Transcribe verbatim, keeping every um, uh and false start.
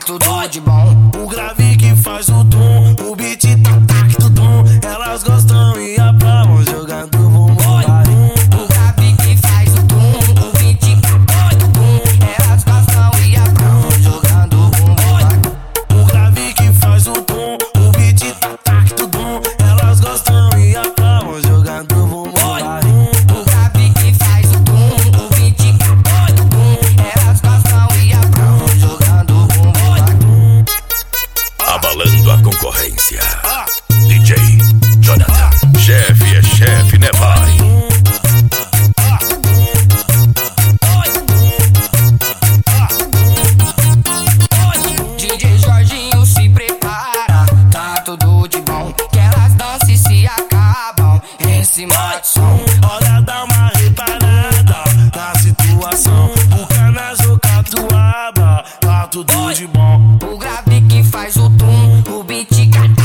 tudo de bom. O grave que faz o tom, o beat tá tac do tom. Elas gostam e aplaudem jogando bumbum. O grave que faz o tom, o beat tá do tom. Elas gostam e aplaudem jogando bumbum. O grave que faz o tom, o beat tá tac do tom. Elas gostam e aplaudem jogando bumbum. O grave que faz o tom, o beat tá do tom. Elas gostam e aplaudem jogando bumbum. Abalando a concorrência. D J Jonathan. Chefe é chefe, né, pai? D J Jorginho se prepara, tá tudo de bom. Que elas dançam e se acabam em cima do som. Olha, dá uma reparada na situação. O canajo catuaba, tá tudo de bom. O grave que faz o tom, o beat